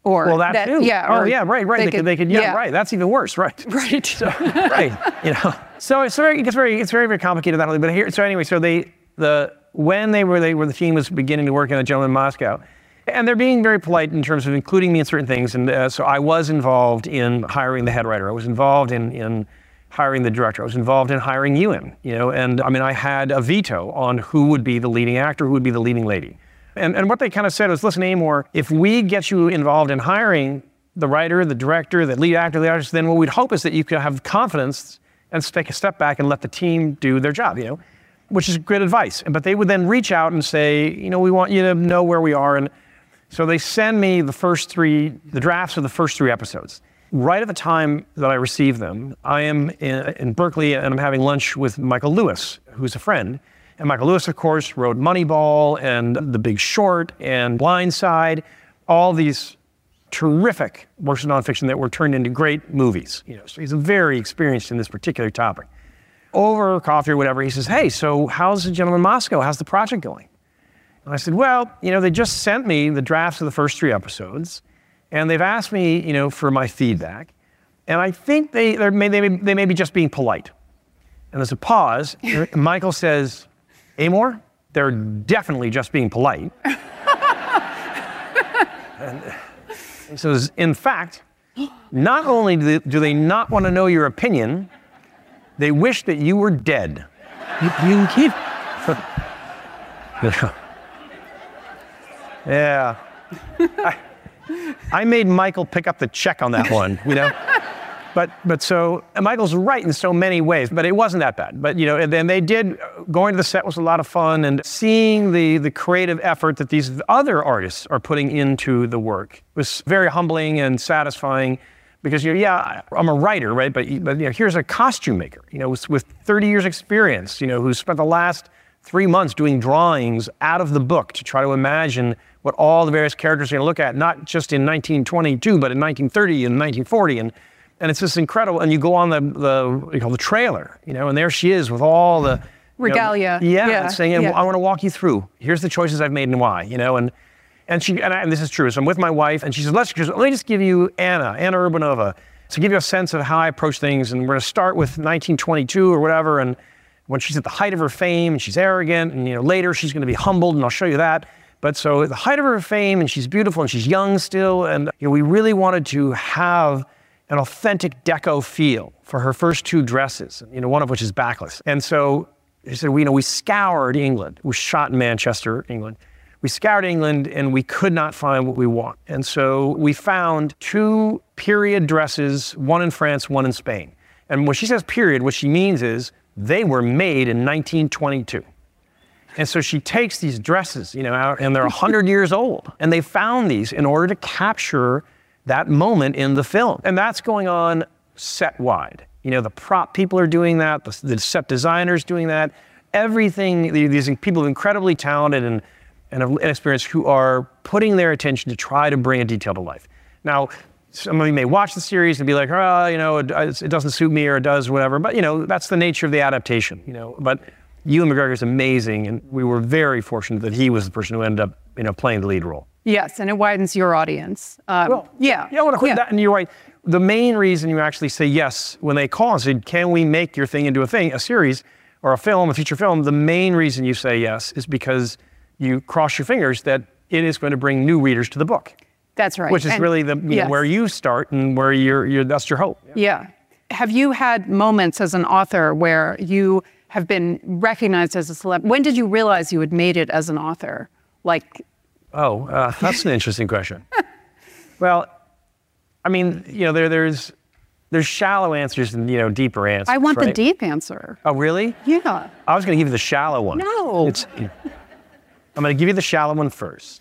Or well, that, that too. Yeah. Oh, or yeah, right, right. They, they could, they could, yeah, yeah, right. That's even worse, right? Right. So, right. You know. So it's very, it gets very, it's very, very complicated. That, but here, so anyway, so they, the when they were, they were the team was beginning to work on A Gentleman in Moscow, and they're being very polite in terms of including me in certain things. And uh, so I was involved in hiring the head writer. I was involved in in hiring the director. I was involved in hiring Ewan. You know, and I mean, I had a veto on who would be the leading actor, who would be the leading lady. And, and what they kind of said was, listen, Amor, if we get you involved in hiring the writer, the director, the lead actor, the artist, then what we'd hope is that you could have confidence and take a step back and let the team do their job, you know, which is good advice. But they would then reach out and say, you know, we want you to know where we are. And so they send me the first three, the drafts of the first three episodes. Right at the time that I received them, I am in, in Berkeley and I'm having lunch with Michael Lewis, who's a friend. And Michael Lewis, of course, wrote Moneyball and The Big Short and Blind Side, all these terrific works of nonfiction that were turned into great movies. You know, so he's very experienced in this particular topic. Over coffee or whatever, he says, hey, so how's The Gentleman in Moscow? How's the project going? And I said, well, you know, they just sent me the drafts of the first three episodes, and they've asked me, you know, for my feedback. And I think they, they, may, they, may, they may be just being polite. And there's a pause. Michael says, Amor, they're definitely just being polite. And he says, in fact, not only do they, do they not want to know your opinion, they wish that you were dead. You, you keep... Yeah. I, I made Michael pick up the check on that one, you know? But but so, and Michael's right in so many ways, but it wasn't that bad. But, you know, and then they did, going to the set was a lot of fun, and seeing the, the creative effort that these other artists are putting into the work was very humbling and satisfying, because, you know, yeah, I'm a writer, right? But, but you know, here's a costume maker, you know, with, with thirty years experience, you know, who spent the last three months doing drawings out of the book to try to imagine what all the various characters are going to look at, not just in nineteen twenty-two, but in nineteen thirty and nineteen forty. And And it's just incredible. And you go on the, the what you call the trailer, you know, and there she is with all the regalia. You know, yeah, yeah, and saying, yeah. I want to walk you through. Here's the choices I've made and why, you know. And and she and, I, and this is true. So I'm with my wife, and she says, let's just, let me just give you Anna, Anna Urbanova, to give you a sense of how I approach things. And we're going to start with nineteen twenty-two or whatever. And when she's at the height of her fame, and she's arrogant, and you know, later she's going to be humbled, and I'll show you that. But so at the height of her fame, and she's beautiful, and she's young still, and you know, we really wanted to have an authentic deco feel for her first two dresses, you know, one of which is backless. And so she said, we, you know, we scoured England. We shot in Manchester, England. We scoured England, and we could not find what we want. And so we found two period dresses, one in France, one in Spain. And when she says period, what she means is they were made in nineteen twenty-two. And so she takes these dresses, you know, out, and they're one hundred years old. And they found these in order to capture that moment in the film. And that's going on set-wide. You know, the prop people are doing that, the, the set designers doing that, everything, these people are incredibly talented and, and experienced who are putting their attention to try to bring a detail to life. Now, some of you may watch the series and be like, oh, you know, it, it doesn't suit me or it does, whatever. But, you know, that's the nature of the adaptation, you know. But Ewan McGregor is amazing, and we were very fortunate that he was the person who ended up, you know, playing the lead role. Yes, and it widens your audience. Um, well, yeah. Yeah, well, yeah. That, and you're right. The main reason you actually say yes when they call and say, can we make your thing into a thing, a series, or a film, a feature film, the main reason you say yes is because you cross your fingers that it is going to bring new readers to the book. That's right. Which is and, really the you yes. know, where you start and where you're, you're that's your hope. Yeah. yeah. Have you had moments as an author where you have been recognized as a celeb? When did you realize you had made it as an author? Like, oh, uh, that's an interesting question. Well, I mean, you know, there there's there's shallow answers and, you know, deeper answers. I want right? the deep answer. Oh, really? Yeah. I was going to give you the shallow one. No. It's, I'm going to give you the shallow one first.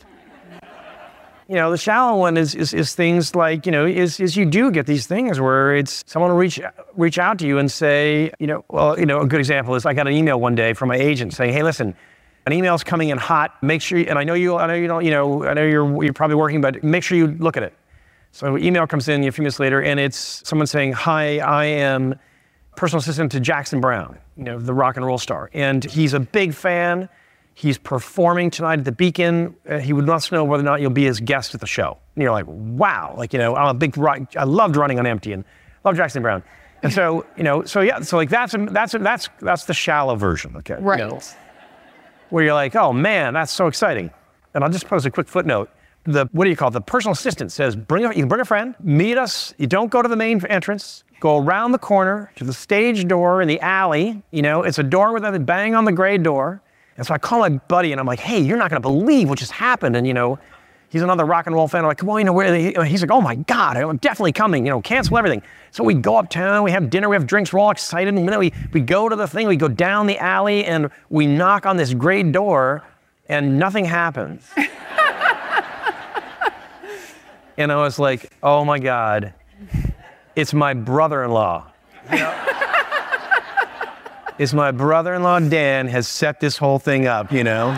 You know, the shallow one is, is, is things like, you know, is, is you do get these things where it's someone will reach, reach out to you and say, you know, well, you know, a good example is I got an email one day from my agent saying, hey, listen, an email's coming in hot. Make sure, you, and I know you, I know you don't, you know, I know you're, you're probably working, but make sure you look at it. So email comes in a few minutes later, and it's someone saying, hi, I am personal assistant to Jackson Browne, you know, the rock and roll star. And he's a big fan. He's performing tonight at the Beacon. Uh, he would wants to know whether or not you'll be his guest at the show. And you're like, wow, like, you know, I'm a big, I loved Running on Empty and love Jackson Browne. And so, you know, so yeah, so like that's, that's, that's, that's the shallow version, okay? Right. You know, where you're like, oh man, that's so exciting. And I'll just post a quick footnote. The, what do you call it? The personal assistant says, bring a, you can bring a friend, meet us. You don't go to the main entrance. Go around the corner to the stage door in the alley. You know, it's a door with a bang on the gray door. And so I call my buddy and I'm like, hey, you're not gonna believe what just happened. And you know, he's another rock and roll fan. I'm like, come on, you know, where are they? He's like, oh my God, I'm definitely coming, you know, cancel everything. So we go uptown, we have dinner, we have drinks, we're all excited. And then we, we go to the thing, we go down the alley and we knock on this gray door and nothing happens. And I was like, oh my God, it's my brother-in-law. You know? It's my brother-in-law, Dan, has set this whole thing up, you know?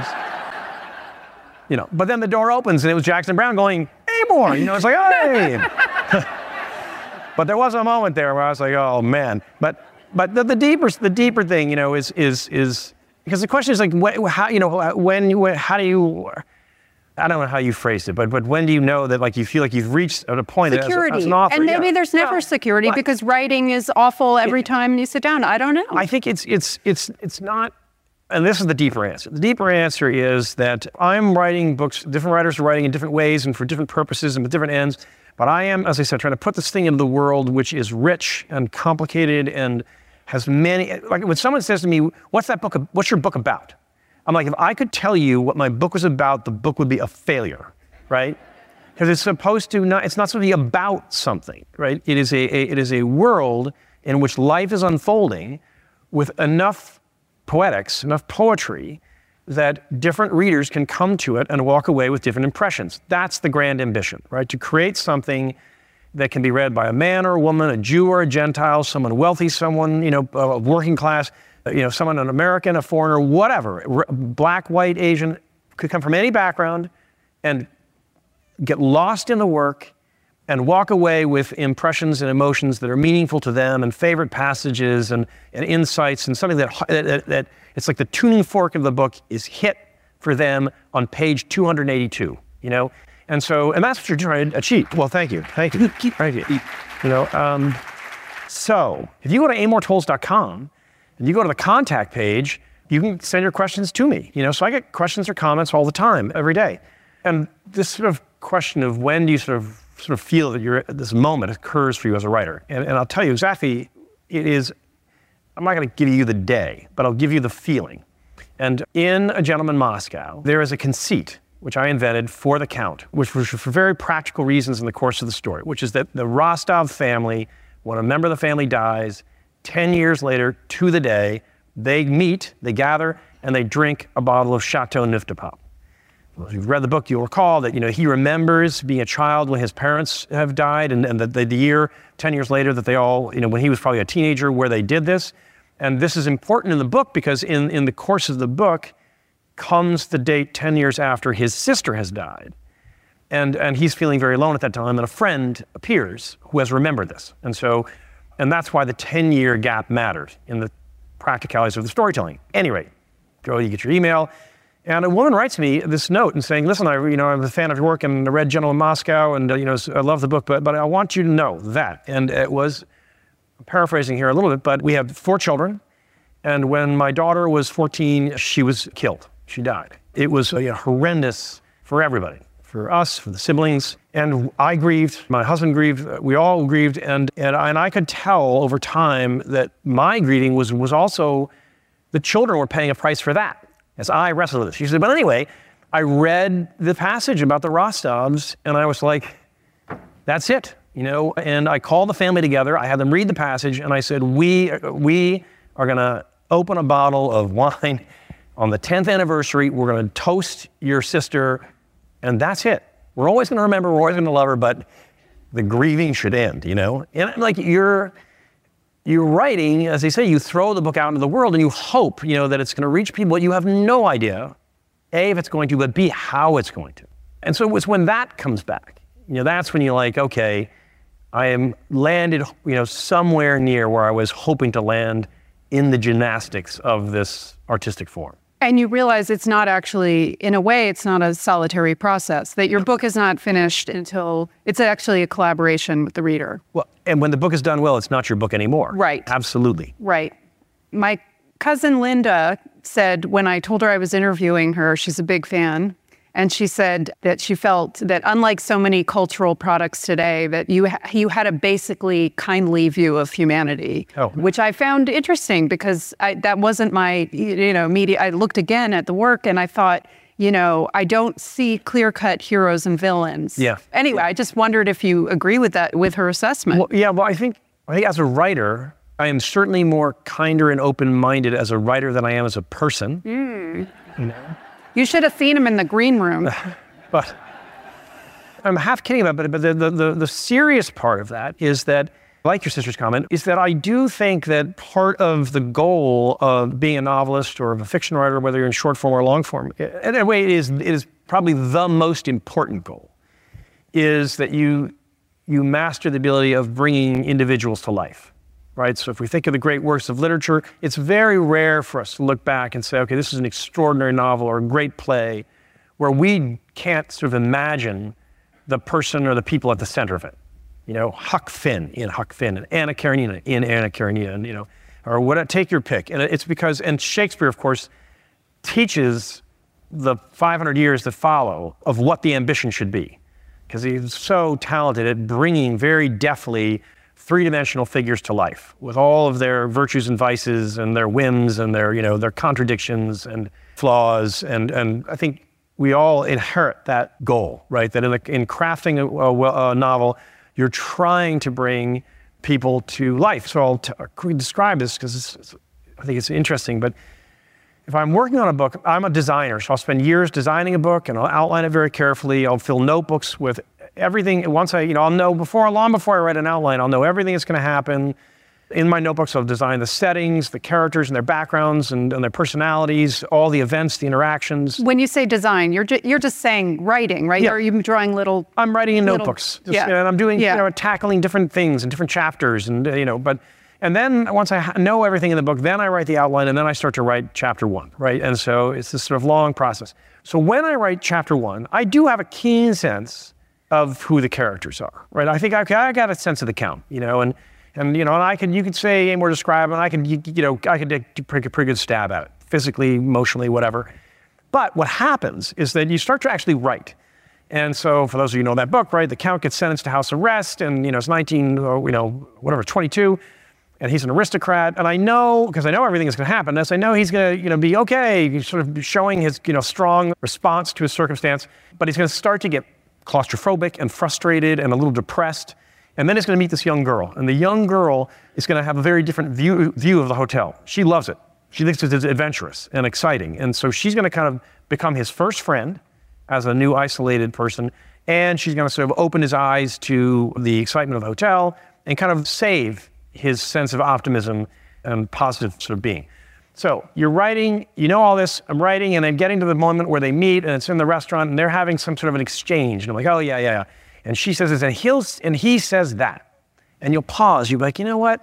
You know, but then the door opens and it was Jackson Browne going, hey, more, you know, it's like, hey. But there was a moment there where I was like, oh man. But but the, the deeper the deeper thing, you know, is is is because the question is like, wh- how you know when you how do you I don't know how you phrased it, but but when do you know that like you feel like you've reached at a point security. As, as an author, and maybe yeah. there's never well, security well, because writing is awful every it, time you sit down. I don't know. I think it's it's it's it's not. And this is the deeper answer. The deeper answer is that I'm writing books. Different writers are writing in different ways and for different purposes and with different ends. But I am, as I said, trying to put this thing into the world, which is rich and complicated and has many. Like when someone says to me, "What's that book? What's your book about?" I'm like, if I could tell you what my book was about, the book would be a failure. Right? Because it's supposed to not, it's not supposed to be about something, right? It is a, a, it is a world in which life is unfolding with enough poetics, enough poetry that different readers can come to it and walk away with different impressions. That's the grand ambition, right? To create something that can be read by a man or a woman, a Jew or a Gentile, someone wealthy, someone, you know, uh, working class, you know, someone, an American, a foreigner, whatever, black, white, Asian, could come from any background and get lost in the work and walk away with impressions and emotions that are meaningful to them and favorite passages and, and insights and something that, that, that it's like the tuning fork of the book is hit for them on page two hundred eighty-two, you know? And so, and that's what you're trying to achieve. Well, thank you, thank you. Thank you. You know, um, so if you go to amor tolles dot com and you go to the contact page, you can send your questions to me, you know? So I get questions or comments all the time, every day. And this sort of question of when do you sort of sort of feel that you're this moment occurs for you as a writer. And, and I'll tell you exactly, it is, I'm not gonna give you the day, but I'll give you the feeling. And in A Gentleman Moscow, there is a conceit, which I invented for the Count, which was for very practical reasons in the course of the story, which is that the Rostov family, when a member of the family dies, ten years later to the day, they meet, they gather, and they drink a bottle of Chateau Neuf de Pape. If you've read the book, you'll recall that, you know, he remembers being a child when his parents have died, and, and the, the, the year, ten years later, that they all, you know, when he was probably a teenager, where they did this. And this is important in the book because in, in the course of the book comes the date ten years after his sister has died. And, and he's feeling very alone at that time, and a friend appears who has remembered this. And so, and that's why the ten-year gap matters in the practicalities of the storytelling. Anyway, go, you get your email. And a woman writes me this note and saying, listen, I, you know, I'm a fan of your work and I read Gentleman Moscow and, uh, you know, I love the book, but, but I want you to know that. And it was, I'm paraphrasing here a little bit, but we have four children. And when my daughter was fourteen, she was killed. She died. It was uh, you know, horrendous for everybody, for us, for the siblings. And I grieved, my husband grieved, we all grieved. And, and, I, and I could tell over time that my grieving was, was also, the children were paying a price for that. As I wrestled with it. She said, but anyway, I read the passage about the Rostovs and I was like, that's it, you know? And I called the family together, I had them read the passage and I said, we, we are gonna open a bottle of wine on the tenth anniversary, we're gonna toast your sister, and that's it. We're always gonna remember, we're always gonna love her, but the grieving should end, you know? And I'm like, you're, You're writing, as they say, you throw the book out into the world and you hope, you know, that it's going to reach people. You have no idea, A, if it's going to, but B, how it's going to. And so it's when that comes back, you know, that's when you're like, okay, I am landed, you know, somewhere near where I was hoping to land in the gymnastics of this artistic form. And you realize it's not actually, in a way, it's not a solitary process, that your book is not finished until it's actually a collaboration with the reader. Well, and when the book is done well, it's not your book anymore. Right. Absolutely. Right. My cousin Linda said when I told her I was interviewing her, she's a big fan, and she said that she felt that unlike so many cultural products today, that you ha- you had a basically kindly view of humanity, oh. which I found interesting because I, that wasn't my, you know, media. I looked again at the work and I thought, you know, I don't see clear-cut heroes and villains. Yeah. Anyway, I just wondered if you agree with that, with her assessment. Well, yeah, well, I think, I think as a writer, I am certainly more kinder and open-minded as a writer than I am as a person. Mm. You know? You should have seen him in the green room. But I'm half kidding about it, but the, the, the, the serious part of that is that, like your sister's comment, is that I do think that part of the goal of being a novelist or of a fiction writer, whether you're in short form or long form, in a way it is, it is probably the most important goal, is that you, you master the ability of bringing individuals to life. Right? So if we think of the great works of literature, it's very rare for us to look back and say, okay, this is an extraordinary novel or a great play where we can't sort of imagine the person or the people at the center of it. You know, Huck Finn in Huck Finn and Anna Karenina in Anna Karenina, and, you know, or what, take your pick. And it's because, and Shakespeare, of course, teaches the five hundred years that follow of what the ambition should be, because he's so talented at bringing very deftly three-dimensional figures to life with all of their virtues and vices and their whims and their, you know, their contradictions and flaws. And, and I think we all inherit that goal, right? That in, the, in crafting a, a, a novel, you're trying to bring people to life. So I'll t- describe this because I think it's interesting, but if I'm working on a book, I'm a designer, so I'll spend years designing a book and I'll outline it very carefully. I'll fill notebooks with everything. Once I, you know, I'll know before, long before I write an outline, I'll know everything that's going to happen. In my notebooks, I'll design the settings, the characters and their backgrounds and, and their personalities, all the events, the interactions. When you say design, you're ju- you're just saying writing, right? Yeah. Or are you drawing little? I'm writing in little, notebooks. Just, yeah. You know, and I'm doing, yeah. you know, tackling different things and different chapters, and uh, you know, but. And then once I ha- know everything in the book, then I write the outline, and then I start to write chapter one, right? And so it's this sort of long process. So when I write chapter one, I do have a keen sense of who the characters are, right? I think okay, I got a sense of the count, you know, and and you know, and I can you can say aim or describe, and I can you, you know I can do a pretty, pretty good stab at it, physically, emotionally, whatever. But what happens is that you start to actually write. And so for those of you who know that book, right, the Count gets sentenced to house arrest, and you know it's nineteen, or, you know, whatever, twenty-two. And he's an aristocrat, and I know, because I know everything is going to happen, as I know he's going to, you know, be okay, he's sort of showing his, you know, strong response to his circumstance, but he's going to start to get claustrophobic and frustrated and a little depressed, and then he's going to meet this young girl, and the young girl is going to have a very different view view of the hotel. She loves it. She thinks it's adventurous and exciting, and so she's going to kind of become his first friend as a new isolated person, and she's going to sort of open his eyes to the excitement of the hotel and kind of save his sense of optimism and positive sort of being. So you're writing, you know all this, I'm writing, and I'm getting to the moment where they meet, and it's in the restaurant, and they're having some sort of an exchange, and I'm like, oh yeah, yeah, yeah. And she says this, and he'll, and he says that. And you'll pause, you'll be like, you know what?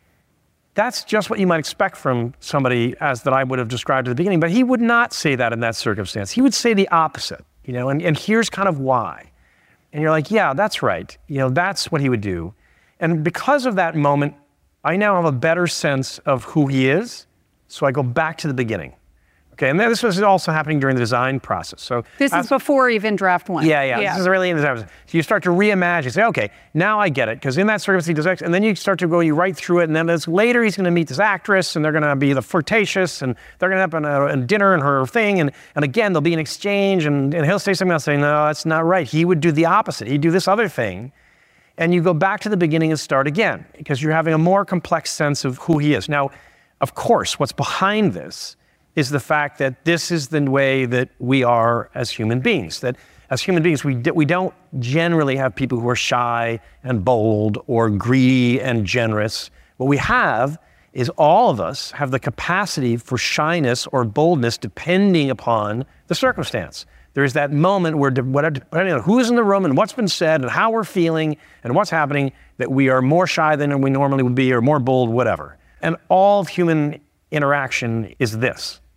That's just what you might expect from somebody as that I would have described at the beginning, but he would not say that in that circumstance. He would say the opposite, you know, and, and here's kind of why. And you're like, yeah, that's right. You know, that's what he would do. And because of that moment, I now have a better sense of who he is, so I go back to the beginning. Okay, and this was also happening during the design process. So this is before even draft one. Yeah, yeah, yeah. This is really in the design process. So you start to reimagine, say, okay, now I get it, because in that circumstance he does X, and then you start to go, you write through it, and then there's, later he's going to meet this actress, and they're going to be the flirtatious, and they're going to have a, a dinner and her thing, and, and again, there'll be an exchange, and, and he'll say something else, saying, no, that's not right. He would do the opposite. He'd do this other thing. And you go back to the beginning and start again, because you're having a more complex sense of who he is. Now, of course, what's behind this is the fact that this is the way that we are as human beings. That as human beings, we, we don't generally have people who are shy and bold or greedy and generous. What we have is all of us have the capacity for shyness or boldness depending upon the circumstance. There's that moment where, depending on who's in the room and what's been said and how we're feeling and what's happening, that we are more shy than we normally would be or more bold, whatever. And all of human interaction is this.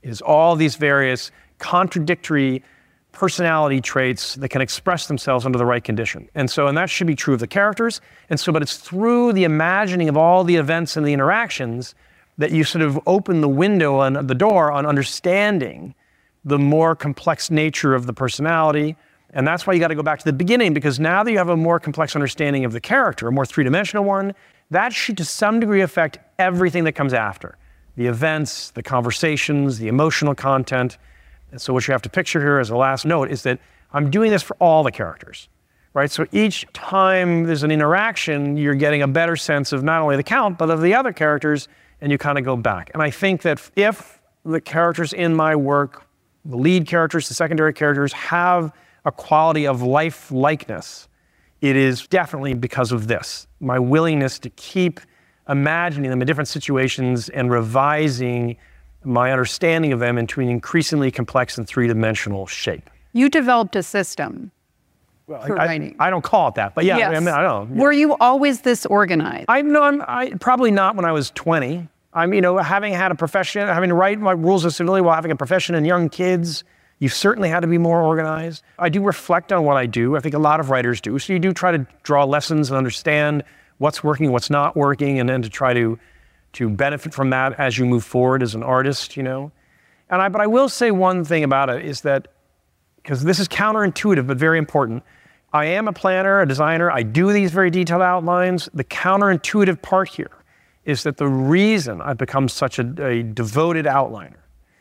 is all these various contradictory personality traits that can express themselves under the right condition. And so, and that should be true of the characters. And so, but it's through the imagining of all the events and the interactions that you sort of open the window and the door on understanding the more complex nature of the personality. And that's why you got to go back to the beginning, because now that you have a more complex understanding of the character, a more three-dimensional one, that should to some degree affect everything that comes after. The events, the conversations, the emotional content. And so what you have to picture here as a last note is that I'm doing this for all the characters, right? So each time there's an interaction, you're getting a better sense of not only the count, but of the other characters, and you kind of go back. And I think that if the characters in my work, the lead characters, the secondary characters, have a quality of life-likeness, it is definitely because of this, my willingness to keep imagining them in different situations and revising my understanding of them into an increasingly complex and three-dimensional shape. You developed a system well, for I, writing. I, I don't call it that, but yeah, Yes. I, mean, I don't know. Were you always this organized? I know I'm I, probably not when I was twenty. I'm, you know, having had a profession, having to write my rules of civility while having a profession and young kids, you certainly had to be more organized. I do reflect on what I do. I think a lot of writers do. So you do try to draw lessons and understand what's working, what's not working, and then to try to to benefit from that as you move forward as an artist, you know. And I, but I will say one thing about it is that, because this is counterintuitive but very important, I am a planner, a designer. I do these very detailed outlines. The counterintuitive part here is that the reason I've become such a, a devoted outliner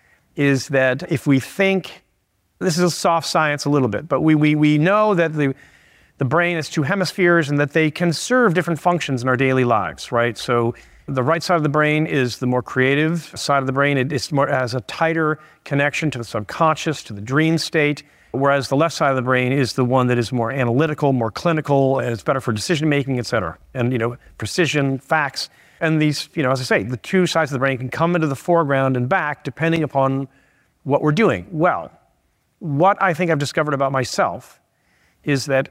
is that if we think, this is a soft science a little bit, but we, we, we know that the, the brain has two hemispheres and that they can serve different functions in our daily lives, right? So the right side of the brain is the more creative side of the brain. It it's more, has a tighter connection to the subconscious, to the dream state, whereas the left side of the brain is the one that is more analytical, more clinical, and it's better for decision-making, et cetera. And, you know, precision, facts. And these, you know, as I say, the two sides of the brain can come into the foreground and back depending upon what we're doing. Well, what I think I've discovered about myself is that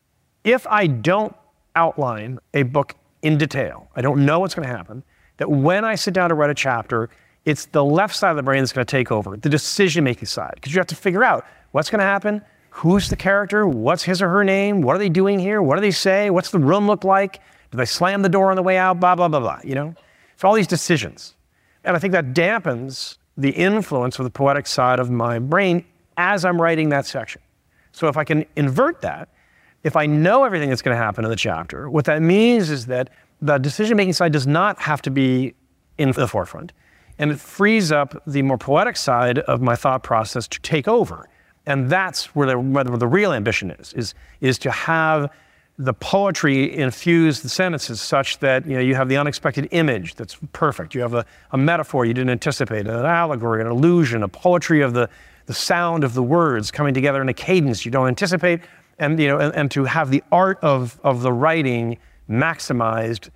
if I don't outline a book in detail, I don't know what's going to happen, that when I sit down to write a chapter, it's the left side of the brain that's going to take over, the decision-making side, because you have to figure out what's going to happen, who's the character, what's his or her name, what are they doing here, what do they say, what's the room look like, do they slam the door on the way out, blah, blah, blah, blah, you know? So all these decisions. And I think that dampens the influence of the poetic side of my brain as I'm writing that section. So if I can invert that, if I know everything that's going to happen in the chapter, what that means is that the decision-making side does not have to be in the forefront, and it frees up the more poetic side of my thought process to take over. And that's where the, where the real ambition is, is, is to have the poetry infuse the sentences such that, you know, you have the unexpected image that's perfect. You have a, a metaphor you didn't anticipate, an allegory, an illusion, a poetry of the, the sound of the words coming together in a cadence you don't anticipate. And, you know, and, and to have the art of, of the writing maximized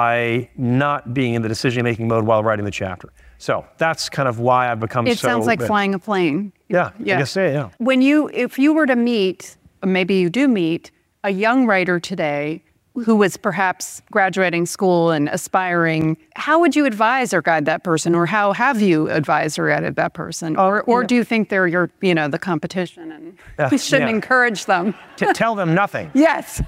by not being in the decision-making mode while writing the chapter. So that's kind of why I've become so... It sounds like flying a plane. Yeah, Yeah. I guess so, yeah. When you, if you were to meet, or maybe you do meet, a young writer today who was perhaps graduating school and aspiring, how would you advise or guide that person, or how have you advised or guided that person? Or, or yeah. do you think they're your, you know, the competition and Uh, we shouldn't yeah. encourage them? To tell them nothing. Yes.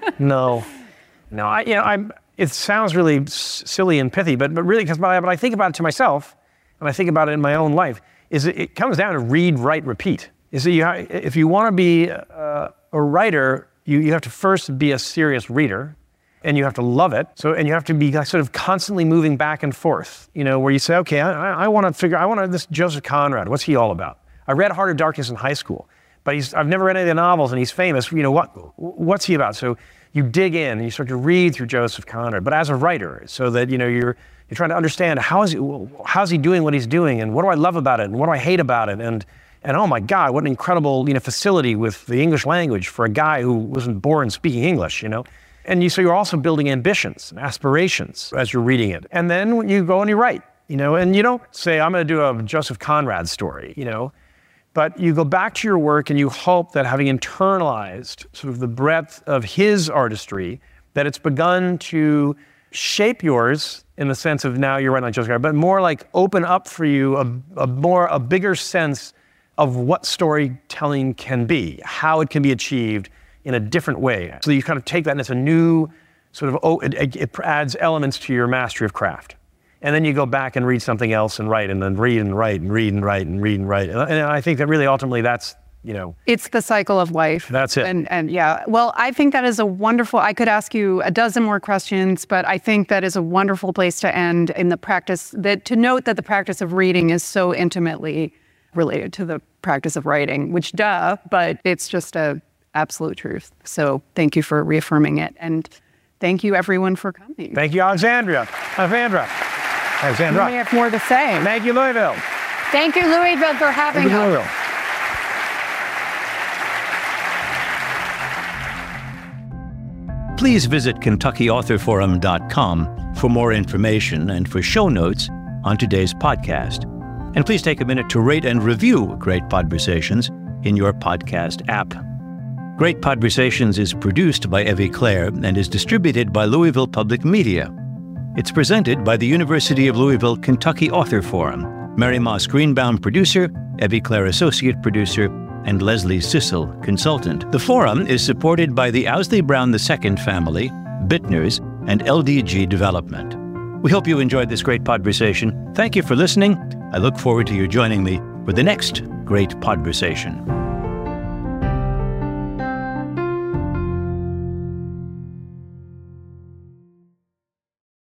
No, no. I, you know, I'm. It sounds really s- silly and pithy, but but really, because but I think about it to myself, and I think about it in my own life. Is it, it comes down to read, write, repeat. Is that you? ha- If you want to be uh, a writer, you you have to first be a serious reader, and you have to love it. So, and you have to be like sort of constantly moving back and forth. You know, where you say, okay, I, I, I want to figure. I want to this Joseph Conrad. What's he all about? I read Heart of Darkness in high school, but he's, I've never read any of the novels, and he's famous. You know, what, what's he about? So you dig in, and you start to read through Joseph Conrad, but as a writer, so that, you know, you're, you're trying to understand how is he, how's he doing what he's doing, and what do I love about it, and what do I hate about it, and, and oh my God, what an incredible, you know, facility with the English language for a guy who wasn't born speaking English, you know? And you, so you're also building ambitions and aspirations as you're reading it. And then you go and you write, you know, and you don't say, I'm going to do a Joseph Conrad story, you know? But you go back to your work and you hope that, having internalized sort of the breadth of his artistry, that it's begun to shape yours in the sense of now you're writing like Joseph Conrad, but more like open up for you a, a more, a bigger sense of what storytelling can be, how it can be achieved in a different way. So you kind of take that and it's a new sort of, oh, it, it adds elements to your mastery of craft. And then you go back and read something else and write, and then read and write and read and write and read and write. And, and I think that really ultimately that's, you know. It's the cycle of life. That's it. And, and yeah, well, I think that is a wonderful, I could ask you a dozen more questions, but I think that is a wonderful place to end in the practice, that to note that the practice of reading is so intimately related to the practice of writing, which duh, but it's just a absolute truth. So thank you for reaffirming it. And thank you everyone for coming. Thank you, Alexandria. Alexandra. Alexandra. You may have more to say. Thank you, Louisville. Thank you, Louisville, for having Thank you, us. Louisville. Please visit Kentucky Author Forum dot com for more information and for show notes on today's podcast. And please take a minute to rate and review Great Podversations in your podcast app. Great Podversations is produced by Evie Clare and is distributed by Louisville Public Media. It's presented by the University of Louisville Kentucky Author Forum. Mary Moss Greenbaum, producer, Evie Clare, associate producer, and Leslie Sissel, consultant. The forum is supported by the Owsley Brown the Second family, Bittners, and L D G Development. We hope you enjoyed this great podversation. Thank you for listening. I look forward to you joining me for the next Great Podversation.